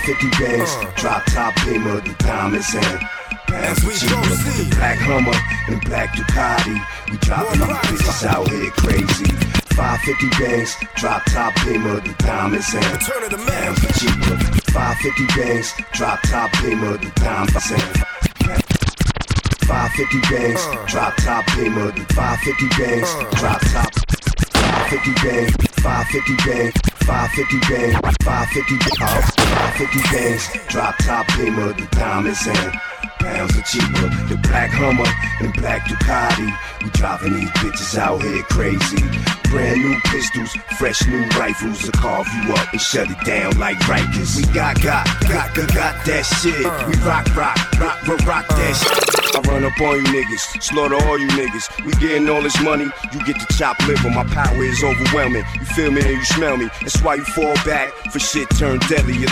550 bands, drop top Beamer, the diamonds and pounds of cheaper. The black Hummer and black Ducati, we dropping these bitches out here crazy. 550 bands, drop top Beamer, the diamonds and pounds of cheaper. 550 bands, drop top Beamer, the diamonds and 550 bands, drop top Beamer, 550 bands, drop top 550 bands, 550 bands, 550 bands, 550 bands, drop top Beamer, the diamonds and pounds of cheaper. The black Hummer and black Ducati, we driving these bitches out here crazy. Brand new pistols, fresh new rifles to carve you up and shut it down like Rikers. We got that shit. We rock that shit. I run up on you niggas, slaughter all you niggas. We getting all this money, you get to chop liver. My power is overwhelming. You feel me and you smell me. That's why you fall back for shit turned deadly.